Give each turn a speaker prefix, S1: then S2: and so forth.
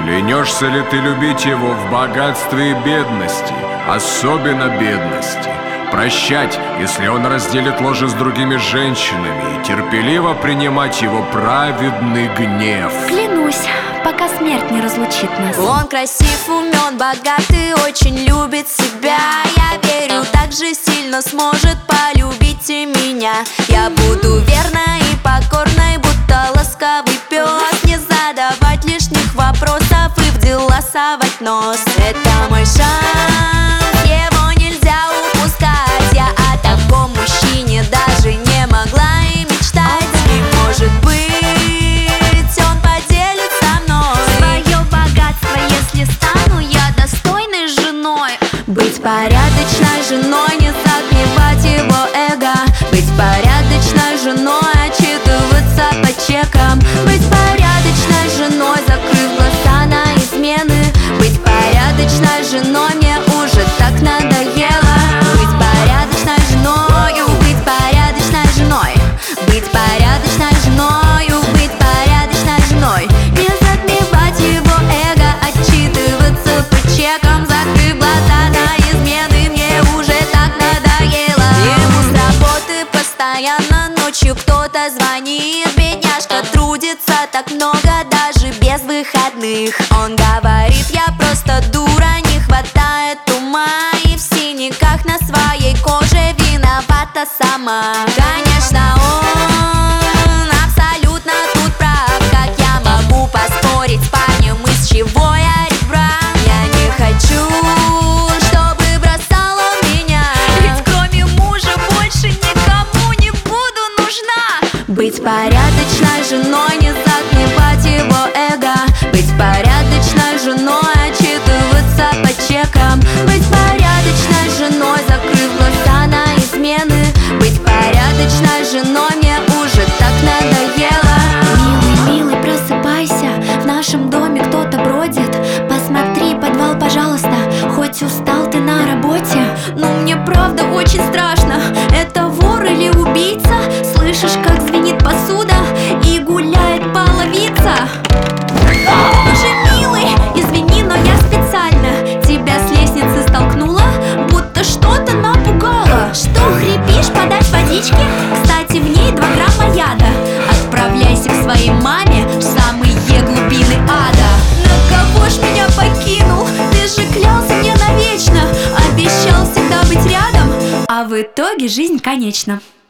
S1: Клянешься ли ты любить его в богатстве и бедности, особенно бедности? Прощать, если он разделит ложе с другими женщинами, и терпеливо принимать его праведный гнев.
S2: Клянусь, пока смерть не разлучит нас.
S3: Он красив, умен, богат и очень любит себя. Я верю, так же сильно сможет полюбить и меня. Я буду верной и покорной, будто ласковый пес. Не задавать лишних вопросов и в дела совать нос. Это мой шанс, его нельзя упускать. Я о таком мужчине даже не могла и мечтать. И может быть, он поделит со мной
S2: Свое богатство, если стану я достойной женой.
S3: быть порядочной женой, не затмевать его эго. Быть порядочной женой, отчитываться по чекам. Быть порядочной женой, закрыв глаза на измены. Быть порядочной женой, мне уже так надоело. Быть порядочной женою, быть порядочной женой. Быть порядочной женою, быть порядочной женой. Не затмевать его эго, отчитываться по чекам. Закрыв глаза на измены, мне уже так надоело. Ему с работы постоянно ночью кто-то звонит. Бедняжка трудится так много, даже без выходных. Он говорит, я просто дура, не хватает ума. И в синяках на своей коже виновата сама. Конечно, он абсолютно тут прав. Как я могу поспорить с парнем, из чего я ребра? Я не хочу, чтобы бросал он меня,
S2: Ведь кроме мужа больше никому не буду нужна.
S3: быть порядочной женой, не затмевать его эго. Быть порядочной женой, отчитываться по чекам. Быть порядочной женой, закрыв глаза на измены. Быть порядочной женой, мне уже так надоело.
S2: Милый, милый, просыпайся, в нашем доме кто-то бродит. Посмотри подвал, пожалуйста, хоть устал ты на работе. Но мне правда очень страшно, это вор или убийца? Слышишь, как звенит посуда и гуляет половица? Боже милый, извини, но я специально тебя с лестницы столкнула, будто что-то напугала. Что, хрипишь, подать водички? Кстати, в ней 2 грамма яда. Отправляйся к своей маме в самые глубины ада. На кого ж меня покинул? Ты же клялся мне навечно, обещал всегда быть рядом, а в итоге жизнь конечна.